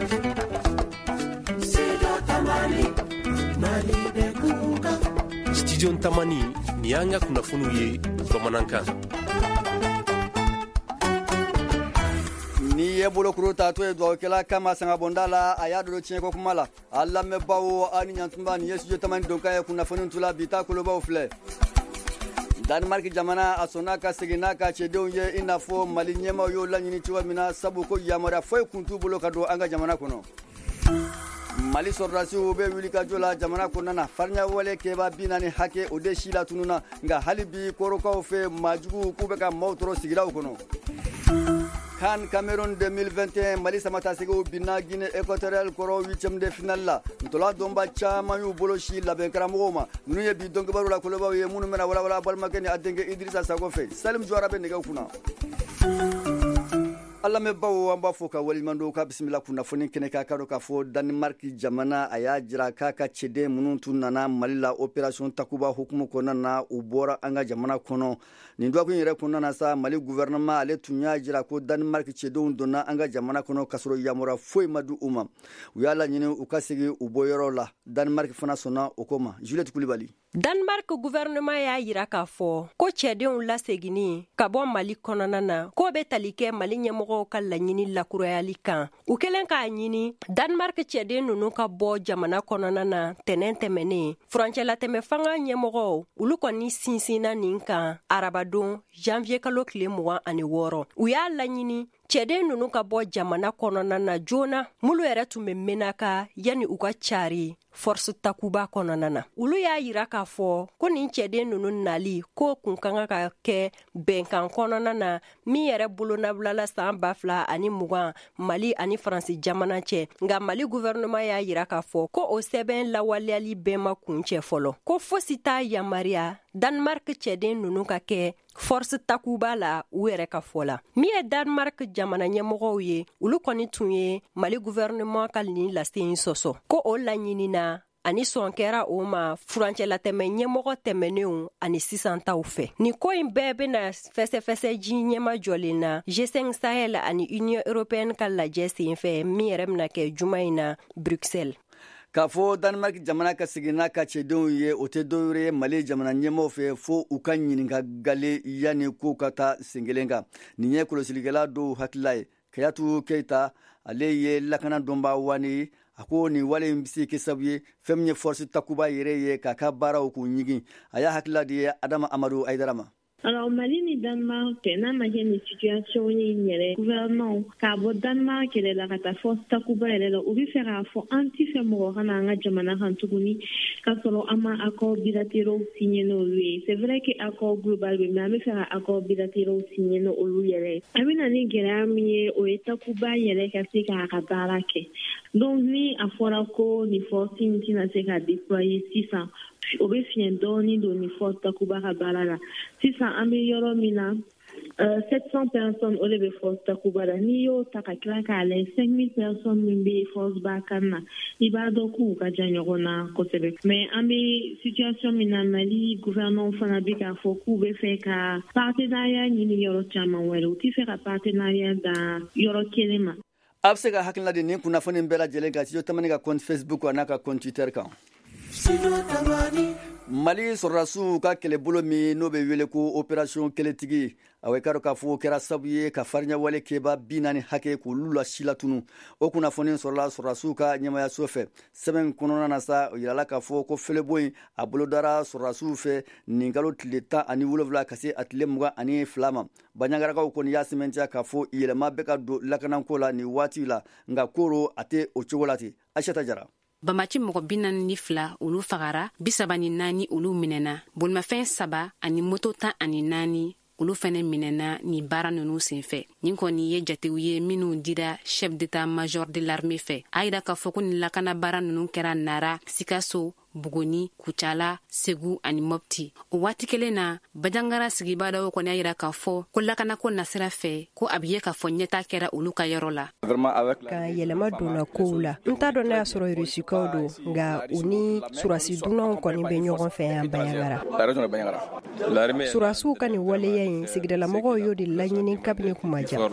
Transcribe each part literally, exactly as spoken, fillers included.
Studio Tamani ni y'an ka kunnafoniw ye bamanankan. Ni ye bolokuru ta to ye duwawukɛla kama sanga bonda la a y'a dodo tiɲɛko kuma la a lamɛnbaw a ni ɲantunba ni ye Studio Tamani donkan ye kunnafoni tula bi ta kolobaw filɛ. Danemark jamana a sɔnna ka segin n'a ka cɛdenw ye i n'a fɔ Mali ɲɛmaw y'o laɲini cogo min na sabu ko yamaruya foyi kun t'u bolo ka don an ka jamana kɔnɔ. Mali sɔrɔdasiw bɛ wuli ka jɔ la jamana kɔnɔna na farinya wale kɛba bi naani hakɛ o de si la tununa nka hali bi korokaw fɛ maajugu k'u bɛ ka maaw tɔrɔ sigidaw kɔnɔ. CAN Cameroun deux mille vingt et un Mali samatasegiw binna Guinée équatoriale kɔrɔ huitième de finale la ntola dɔnba caman y'u bolo si labɛn karamɔgɔw ma ninnu ye bi dɔnkibaru la kolobaw ye minnu bɛna walawala balimakɛ ni a denkɛ Idrissa Sago fɛ Salim Jɔra bɛ nɛgɛw kunna. Alamɛbaw an b'a fɔ ka waliɲuman ka bisimila kunnafoni kɛnɛ ka ka dɔn k'a fɔ Danemark jamana a y'a jira k'a ka cɛden minnu tun nana Mali la opération Takuba hukumu kɔnɔna na u bɔra an ka jamana kɔnɔ nin dɔgɔkun yɛrɛ kɔnɔna na sa Mali gouvernement ale tun y'a jira ko Danemark cɛdenw donna an ka jamana kɔnɔ ka sɔrɔ yamaruya foyi ma di u ma u y'a laɲini u ka segin u bɔyɔrɔ la Danemark fana sɔnna o ko ma Juliette Kulibali. Danemark gouvernement y'a yira k'a fɔ ko cɛdenw laseginni ka bɔ Mali kɔnɔna na ko bɛ tali kɛ Mali ɲɛmɔgɔw ka laɲini lakurayali kan u kɛlen k'a ɲini Danemark cɛden ninnu ka bɔ jamana kɔnɔna na tɛnɛn tɛmɛnen furancɛlatɛmɛ fanga ɲɛmɔgɔw olu kɔni sinsinna nin kan arabadon janvier kalo tile mugan ani wɔɔrɔ u y'a laɲini cɛden ninnu ka bɔ jamana kɔnɔna na joona mulu yɛrɛ tun bɛ menaka yani u ka cari force takuba kɔnɔna na olu y'a yira k'a fɔ ko nin cɛden ninnu nali ko kun kan ka kɛ bɛnkan kɔnɔna na min yɛrɛ bolonabilala san ba fila ani mugan Mali ani Faransi jamana cɛ nka Mali gouvernement y'a yira k'a fɔ ko o sɛbɛn lawaleyali bɛɛ ma kun cɛ fɔlɔ ko fosi t'a yamaruya Danemark cɛden ninnu ka kɛ force takuba la u yɛrɛ ka fɔ la min ye Danemark jamana ɲɛmɔgɔw ye olu kɔni tun ye Mali gouvernement ka nin lase in sɔsɔ ko o laɲini na ani sɔn kɛra o ma furancɛlatɛmɛ ɲɛmɔgɔ tɛmɛnenw ani sisan taw fɛ nin ko in bɛɛ bena fɛsɛfɛsɛji ɲɛma jɔlen na G cinq Sahel ani Union européenne ka lajɛ sen fɛ min yɛrɛ bena kɛ juma in na Bruxelles. K'a fɔ Danemark jamana ka segin n'a ka cɛdenw ye o tɛ dɔwɛrɛ ye Mali jamana ɲɛmɔgɔw fɛ fo u ka ɲininka gale yanni ko ka taa sen kelen kan nin ye kɔlɔsilikɛla dɔw hakilila ye Kayatu Keita ale ye lakana dɔnba wani a ko nin wale in bɛ se kɛ sababu ye fɛn min ye force takuba yɛrɛ ye k'a ka baaraw k'u ɲigin a y'a hakilila di Adama Amadu Aidara ma. Alors, Mali ni Danemark, n'a ma ni situation ni gouvernement, car bon Danemark elle la kata force takuba elle la ou faire à fond anti fait mourir na nga jamana hantuguni ka solo ama accord bilatéraux signé no lui. C'est vrai que accord global mais mais faire accord bilatéraux signé no lui yele. Amina ni gerami o takuba yele ka se ka kabarake. Donc ni afora ko ni force ni na se ka déployer six cents au befien doni doni force takuba kabarala. six cents améliorons mina euh, sept cents personnes au lieu de force takuba la niyo takakira kale cinq mille personnes mimbi force bakana ibado ku ka janyorona kosebe mais ambi situation mina Mali gouvernement fanabika foku be fait ka partenariat ni yoro chama welo ti fait partenariat da yoro kelema a bɛ se ka hakilina di nin kunnafoni bɛɛ lajɛlen ka Studio Tamani ka compte Facebook n'a ka compte Twitter kan. Mali sɔrɔdasiw ka kɛlɛbolo min n'o bɛ wele ko opération kɛlɛtigi a bɛ k'a dɔn k'a fɔ kɛra sababu ye ka farinya wale kɛba bi naani hakɛ k'olu la si latunu o kunnafoni sɔrɔla sɔrɔdasiw ka ɲɛmayaso fɛ sɛbɛn kɔnɔna na sa o yirala k'a fɔ ko fɛlɛbɔ in a bolodara sɔrɔdasiw fɛ nin kalo tile tan ani wolonwula ka se a tile mugan ani fila ma baɲagarakaw kɔni y'a sɛmɛntiya k'a fɔ yɛlɛma bɛ ka don lakanako la nin waati la nka koro a tɛ o cogo la ten Aishata Jara. Bamaci mɔgɔ bi naani ni fila olu fagara bi saba ni naani olu minɛna bolimafɛn saba ani moto tan ani naani olu fɛnɛ minɛna ni baara ninnu senfɛ nin kɔni ye jatew ye minnu dira chef d'état major de l'armée fɛ a yira k'a fɔ ko ni lakana baara ninnu kɛra Nara, Sikaso, Buguni, Kucala, Segu ani Mopti. O waati kelen na Bajangara sigibada o kɔni yira k'a fɔ ko lakana ko nasira fɛ ko a bɛ ye k'a fɔ ɲɛta kɛra olu ka yɔrɔ la. Ka yɛlɛma donna kow la. N t'a dɔn n'a y'a sɔrɔ Rusikaw don nka u ni surasi dunanw kɔni bɛ ɲɔgɔn fɛ yan Bajangara. Surasiw ka nin waleya in sigidalamɔgɔw y'o de laɲini kabini kuma jan.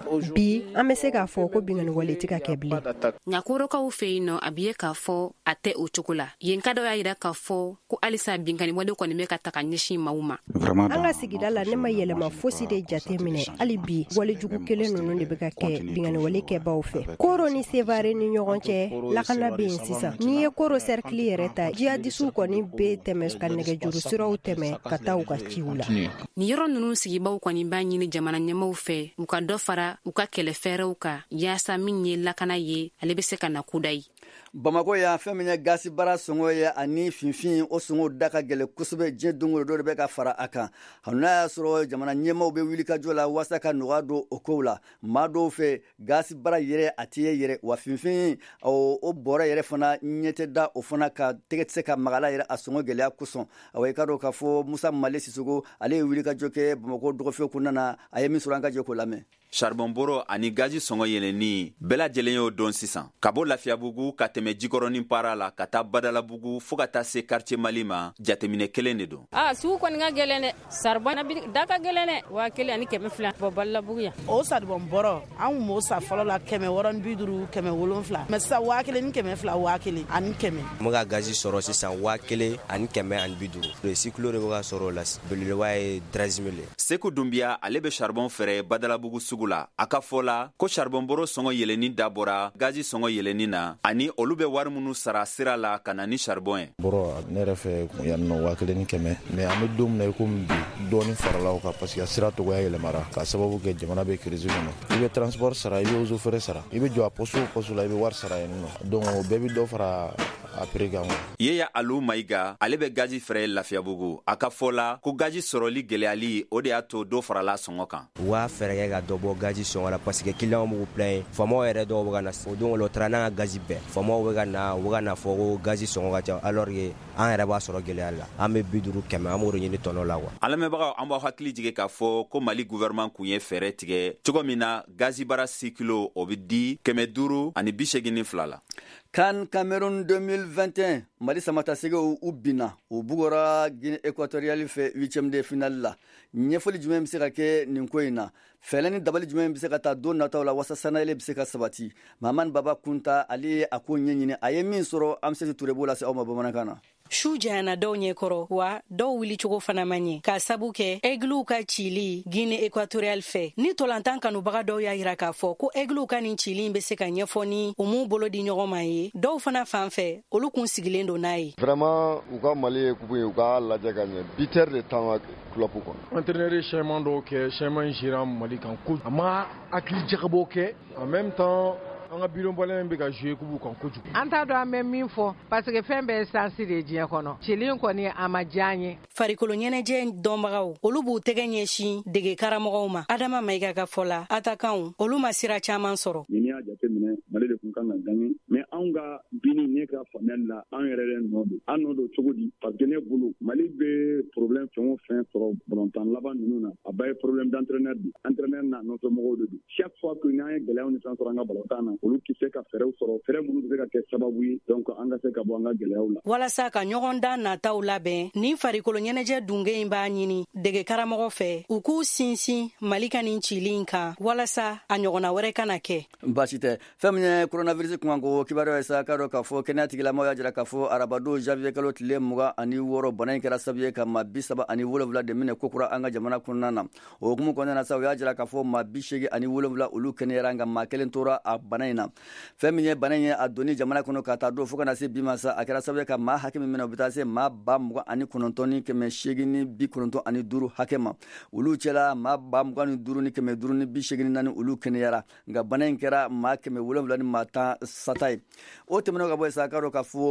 Bi an bɛ se k'a fɔ ko bingani wale tɛ ka kɛ bilen. Ɲakorokaw fɛ yen nɔ a bɛ ye k'a fɔ a tɛ o cogo la. Yen ka dɔ y'a yira k'a fɔ ko halisa bingani wale kɔni bɛ ka ta ka ɲɛsin maaw ma. An ka sigida la ne ma yɛlɛma fosi de jate minɛ. Hali bi wale jugu kelen ninnu de bɛ ka kɛ bingani wale kɛbaaw fɛ. Koro ni Sevare ni ɲɔgɔn cɛ lakana bɛ yen sisan. N'i ye Koro cercle yɛrɛ ta jihadisiw kɔni bɛ tɛmɛ ka nɛgɛjuru siraw tɛmɛ ka taa u ka ciw la. Ni yɔrɔ ninnu sigibaw kɔni b'a ɲini jamana ɲɛmaaw fɛ u ka dɔ fara u ka kɛlɛfɛɛrɛw kan yaasa min ye lakana ye ale bɛ se ka na kuda ye. Bamako ya fɛn min ye gasi bara sɔngɔ ye ani finfin o sɔngɔ da ka gɛlɛ kosɛbɛ diɲɛ don o don de bɛ ka fara a kan. Hali n'a y'a sɔrɔ jamana ɲɛmaaw bɛ wuli ka jɔ la waasa ka nɔgɔya don o kow la. Maa dɔw fɛ gasi bara yɛrɛ a tɛ ye yɛrɛ wa finfin o bɔrɛ yɛrɛ fana ɲɛ tɛ da o fana ka tɛgɛ tɛ se ka magala yɛrɛ a sɔngɔ gɛlɛya kosɔn. Awɔ i ka dɔn k'a fɔ Musa Male Sisoko ale ye wuli ka jɔ kɛ Bamako dɔgɔfiyo kɔnɔna na a ye min sɔrɔ an ka jɛ k'o lamɛn. Charbon boro ani gazi sɔngɔ yɛlɛnni bɛɛ lajɛlen y'o dɔn sisan. Ka bɔ Lafiyabugu ka tɛmɛ Jikɔrɔni para la ka taa Badalabugu fo ka taa se quartier Mali ma jateminɛ kelen de don. Ah sugu kɔni ka gɛlɛn dɛ. Charbon da ka gɛlɛn dɛ. Wa kelen ani kɛmɛ fila bɔ Badalabugu yan. O charbon bɔrɔ an m'o sa fɔlɔ la kɛmɛ wɔɔrɔ ni bi duuru kɛmɛ wolonfila. Mais sisan waa kelen ni kɛmɛ fila waa kelen ani kɛmɛ. Mo ka gazi sɔrɔ sisan waa kelen ani kɛmɛ ani bi duuru. Le cycle de bɛ ka sɔrɔ la belebeleba ye treize mille. Seku Dumbiya ale bɛ charbon fɛrɛ Badalabugu sugu la. A ka fɔ la ko charbon boro sɔngɔ yɛlɛnni dabɔra gazi sɔngɔ yɛlɛnni na ani olu bɛ wari minnu sara sira la ka na ni charbon ye. Boro ne yɛrɛ fɛ yan nɔ waa kelen ni kɛmɛ mais an bɛ don min na i komi bi dɔɔni farala o kan parce que sira tɔgɔya yɛlɛmara ka sababu kɛ jamana bɛ crise kɔnɔ. I bɛ transport sara i bɛ eaux frais sara i bɛ jɔ a poste o poste la i bɛ wari sara yen nɔ donc o bɛɛ bɛ dɔ fara a prix kan. Yeya Alu Mayiga ale bɛ gazi fɛrɛ Lafiyabugu a ka fɔ la ko gazi sɔrɔli gɛlɛyali o de y'a to dɔ farala sɔngɔ kan. Wa fɛrɛ ka dɔ bɔ gazi sɔngɔ la parce que client m'u plaît famaw yɛrɛ dɔw bɛ ka na o don o taara n'an ka gazi bɛɛ famaw bɛ ka na u bɛ ka na fɔ ko gazi sɔngɔ ka ca alors que an yɛrɛ b'a sɔrɔ gɛlɛya la an bɛ bi duuru kɛmɛ an b'o de ɲini tɔnɔ la quoi. An lamɛnbagaw an b'aw hakili jigin k'a fɔ ko Mali gouvernement kun ye fɛrɛ tigɛ cogo min na gazi bara six kilo o bɛ di kɛmɛ duuru ani bi seegin ni fila la. CAN Cameroun deux mille vingt et un Mali samatasɛgɛw u binna u bugɔra Guinée équatoriale fɛ huitième de finale la. Ɲɛfɔli jumɛn bɛ se ka kɛ nin ko in na? Fɛlɛ ni dabali jumɛn bɛ se ka taa don nataw la wasa sanayɛlɛ bɛ se ka sabati? Mahamani Baba Kunta ale ye a ko ɲɛɲini a ye min sɔrɔ Amsatu Ture b'o lase aw ma bamanankan na. Su janyana dɔw ɲɛkɔrɔ wa dɔw wilicogo fana man ɲɛ k'a sabu kɛ aigliw ka cili Guinée équatoriale fɛ ni tolantan kanubaga dɔw y'a yira k'a fɔ ko aigliw ka nin cili bɛ se ka ɲɛfɔ ni u m'u bolo di ɲɔgɔn ma ye dɔw fana fan fɛ olu kun sigilen don n'a ye. Vraiment u ka Mali ye kubu ye u ka lajɛ ka ɲɛ huit heures de temps club kɔnɔ. Entraîneur changement dɔw kɛ changement jira Mali kan ko a ma hakili jagabɔ kɛ en même temps an ka biron bɔlen bɛ ka jouer kubu kan kojugu. An t'a dɔn an bɛ min fɔ parce que fɛn bɛɛ ye sansi de diɲɛ kɔnɔ cili kɔni a ma diya n ye. Farikolo ɲɛnajɛ dɔnbagaw olu b'u tɛgɛ ɲɛsin dege karamɔgɔw ma Adama Mayiga ka fɔ la attaquant olu ma sira caman sɔrɔ. Ni y'a jateminɛ Mali de kun kan ka gagner mais anw ka bini ne ka faamuyali la an yɛrɛ de nɔ don an nɔ don cogo di parce que ne bolo Mali bɛ problème fɛn o fɛn sɔrɔ balontan laban ninnu na a bɛɛ ye problème d'entraîneur de entraîneur n'a nɔfɛmɔgɔw de don chaque fois que n'an ye gɛlɛyaw ni fɛn sɔrɔ an ka balontan na olu tɛ se ka fɛɛrɛw sɔrɔ fɛɛrɛ minnu bɛ se ka kɛ sababu ye donc an ka se ka bɔ an ka gɛlɛyaw la. Walasa ka ɲɔgɔn dan nataw labɛn ni farikolo ɲɛnajɛ dunge in b'a ɲini dege karamɔgɔ fɛ u k'u sinsin Mali ka nin cili in kan walasa a ɲɔgɔnna wɛrɛ kana kɛ. Baasi tɛ fɛn min ye coronavirus kunkanko kibaruya ye sa k'a dɔn k'a fɔ kɛnɛya tigilamɔgɔw y'a jira k'a fɔ arabadon janvier kalo tile mugan ani wɔɔrɔ bana in kɛra sababu ye ka maa bi saba ani wolonwula de minɛ kokura an ka jamana kɔnɔna na o hukumu kɔnɔna na sa u y'a jira k'a fɔ maa bi seegin ani wolonwula olu kɛnɛyara nka maa kelen tora a bana in na fɛn min ye bana in ye a donni jamana kɔnɔ ka taa don fo kana se bi ma sa a kɛra sababu ye ka maa hakɛ min minɛ u bɛ taa se maa ba mugan ani kɔnɔntɔn ni kɛmɛ seegin ni bi kɔnɔntɔn ani duuru hakɛ ma olu cɛla maa ba mugan ni duuru ni kɛmɛ duuru ni bi seegin ni naani olu kɛnɛyara nka bana in kɛra maa kɛmɛ wolonwula ni maa tan sata ye o tɛmɛnen ka bɔ yen sa k'a dɔn k'a fɔ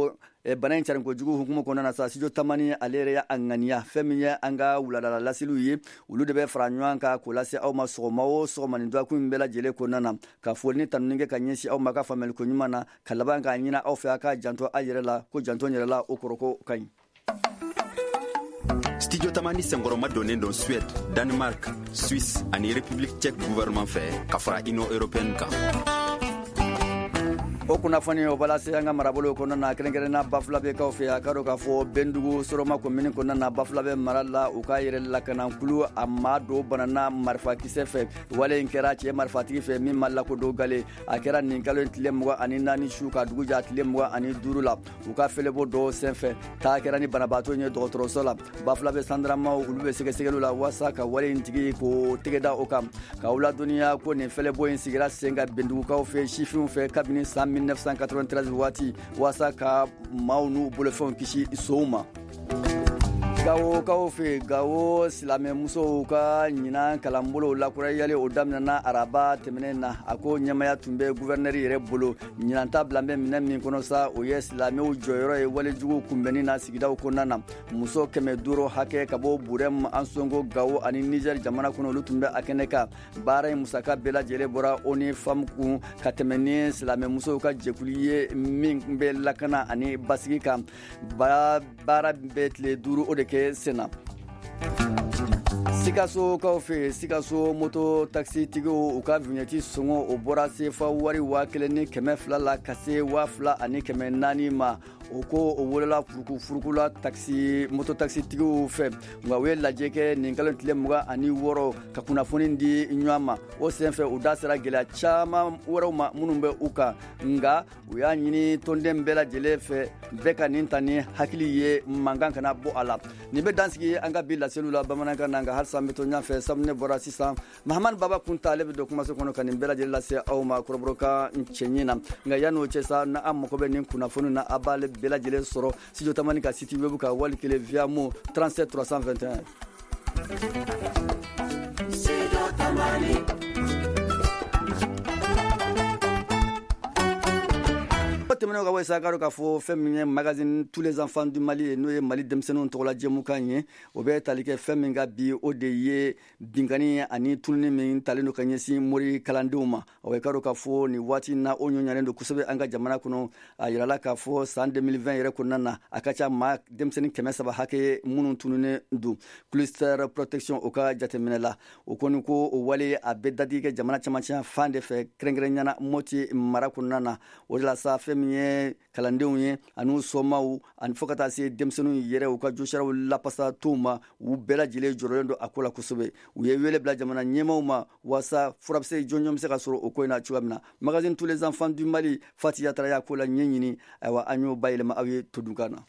e bana in carin ko jugu hukumu ko nana sa sijo tamani alere ya angania feminya anga wuladala lasilu yi ulu de be franwan ka ko lasi aw ma sogoma o sogoma ni do ku mbela jele ko nana ka folni taninge ka nyesi aw maka famel ko nyumana kalaba nga nyina aw fa ka janto ayere la ko janto nyere la o koroko kan. Studio Tamani sengoroma donen don Suède, Danemark, Suisse ani République tchèque gouvernement fait ka fara Union européenne kan. O kuna fani o bala se anga marabolo ko na krengere na bafla be ka fe akaro ka fo bendugo soroma ko mini ko na bafla be maralla o ka yire la kana kulu amma do banana marfa kisefe wale inkera che marfa ti fe min malla ko do gale akera nin kalo tilemwa ani nani shuka dugu ja tilemwa ani durula o ka fele bo do senfe ta kera ni banabato nye do tro sola bafla be sandra ma o lube sege sege la wasa ka wale intigi ko tigeda o kam ka ula dunia ko ne fele bo insigira senga bendugo ka fe shifun fe kabini sam mille neuf cent quatre-vingt-treize wati wasa ka maunu bolefon kishi souma gawo kawo fe gawo silame muso ka nyina kalambolo la kura yale odamna na araba temenena ako nyamaya tumbe gouverneur yere bolo nyina tablambe minen min kono sa o yes silame o joyoro e wale jugo kumbeni na sigida ko nana muso keme duro hake kabo burem ansongo gawo ani Niger jamana kono lutumbe akeneka bare musaka bela jele bora oni fam ku katemeni silame muso ka jekuliye min be lakana ani basigi ba bara betle duro o de sena Sikaso kaufe Sikaso moto taxi tigo uka vigneti songo obora sefa wari wa keleni keme fla la kase wa fla ani keme nani ma oko owola furuku furukula taxi moto taxi tigo fe ngwawe la jeke ninkalo tilemuga ani woro kakuna foni ndi nywama o senfe udasera gela chama woro ma munumbe uka nga uya nyini tonde mbela jelefe beka nintani hakili ye manganga na bo ala nibe dansiki anga bila selula bamananga nanga har sambeto nya fe samne bora sisa Mahaman Baba kunta lebe dokuma so kono kan mbela jelela se awma korobroka nchenyina nga yano chesa na amko be nin kuna fonu na abale bela jele soro Studio Tamani ka siti webu ka wali kele via mo trente-sept trois cent vingt et un Studio Tamani Temeno ka wesa karo ka fo feminine magazine tous les enfants du Mali no ye Mali demsenu to la jemu kanye o be talike feminga bi o de ye bingani ani tulni min taleno kanye si mori kalanduma o be karo ka fo ni wati na onyo nyane ndo kusebe anga jamana kuno ayirala ka fo san deux mille vingt yere kunana akacha ma demseni kemesa ba hake munun tunune ndu cluster protection o ka jatemenela o konu ko o wale abedadi ke jamana chamacha fande fe krengrenyana moti marakunana o la sa femi ye kalandenw ye anu somaw an fokata se demsenu yere u ka josharaw lapasa tuma u bela jile jorolendo akola kusobe u ye wele bla jamana nyemaw ma wasa furabse jonjom se ka soro o koina chuamna magazine tous les enfants du Mali Fatia Traya kola nyenyini aywa anyo bayile ma awi tudukana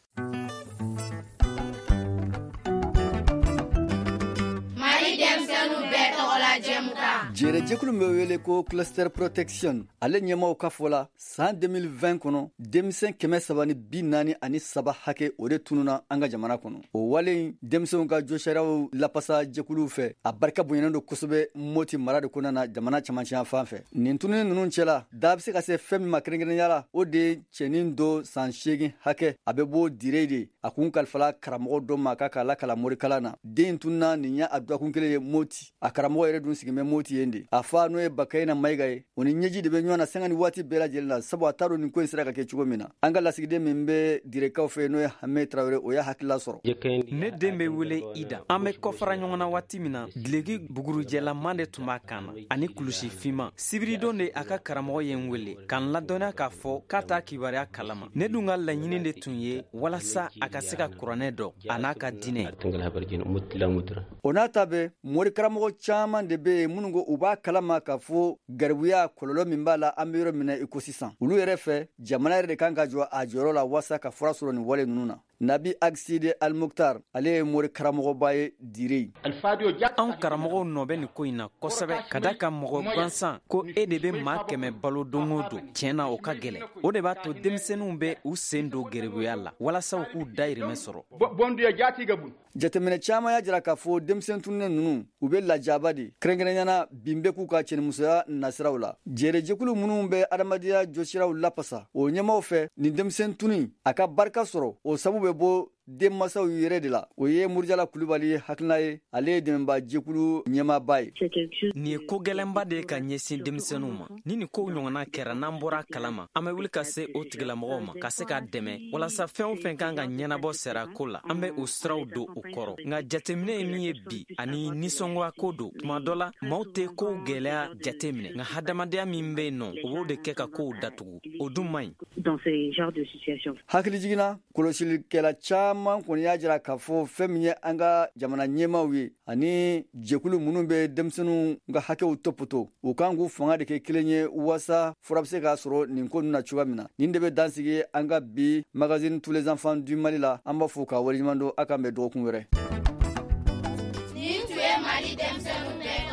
Mali demsenu beto ola jemuka jere jekulu mewele ko cluster protection ale nyema o kafola san deux mille vingt kono demsen keme sabani binani ani saba hake ore tununa anga jamana kono o wale demsen ka josharaw lapasa jekulu fe abarka bunyando kusobe moti marade kona na jamana chamancha fanfe nintunu nunun chela dabse ka se fem makrengene yala o de chenin do san shegi hake abebo direde akun kalfala karamo do makaka la kala mori kalana de tunna ninya adwa kunkele moti akaramo ere dun sigime moti yende afa no e bakaina maigaye oni nyeji de benyo na sangani wati bela jelna sabo ataro ni ko insira ka ke chugomina angala sigide membe direka fe no Hame Traoré o ya hakila soro ne dembe wule ida ame kofara nyona wati mina glegi buguru jela mande tumakana ani kulushi fima sibrido ne aka karamo yen wele kan la dona ka fo kata kibaria kalama ne dunga la nyini de tunye wala sa aka seka kuranedo anaka dine onata be mori karamo chama de be munungo uba kalama ka fo garbuya kololo mimbala amiro mina ikosisan ulu yere fe jamana yere kanga jwa ajoro la wasa ka fura soro ni wale nununa nabi akside al muktar ale ye mori karamɔgɔba ye dire an karamɔgɔw nɔ bɛ nin ko in na kosɛbɛ ka da ka mɔgɔ gansan ko e de bɛ maa kɛmɛ balo don o don tiɲɛ na o ka gɛlɛ o de b'a to denmisɛnninw bɛ u sen don gɛrɛbuya la walasa u k'u dayirimɛ sɔrɔ jateminɛ caaman y'a jira k'a fɔ denmisɛn tununnen ninnu u bɛ lajaba de kɛrɛnkɛrɛnyana bin bɛ k'u ka cɛnimusoya nasiraw la jɛrɛjɛkulu minnu bɛ adamadenya jɔsiraw lapasa o ɲɛmaw fɛ nin denmisɛn tuni a ka barika sɔrɔ o sabu bɛ bɔ denmasaw yɛrɛ de la o ye Murjala Kulibali hakilina ye ale ye dɛmɛba jɛkulu ɲɛmaaba ye nin ye ko gɛlɛnba de ye ka ɲɛsin denmisɛnninw ma ni nin kow ɲɔgɔnna kɛra n'an bɔra kalama an bɛ wuli ka se o tigilamɔgɔw ma ka se k'a dɛmɛ walasa fɛn o fɛn kan ka ɲɛnabɔ sera ko la an bɛ o siraw don o kɔrɔ nka jateminɛ ye min ye bi ani nisɔngoya ko don tuma dɔ la maaw tɛ kow gɛlɛya jateminɛ nka hadamadenya min bɛ yen nɔ o b'o de kɛ ka kow datugu o dun man ɲi hakili jiginna kɔlɔsilikɛla caaman man kɔni y'a jira k'a fɔ fɛn min ye an ka jamana ɲɛmaw ye ani jɛkulu minnu bɛ denmisɛnninw ka hakɛw topoto u kan k'u fanga de kɛ kelen ye walasa fura bɛ se k'a sɔrɔ nin ko ninnu na cogoya min na nin de bɛ dansigi an ka bi magazine tous les enfants du Mali la an b'a fɔ ka waleɲuman don a kan bɛn dɔgɔkun wɛrɛ. nin tun ye Mali denmisɛnninw bɛɛ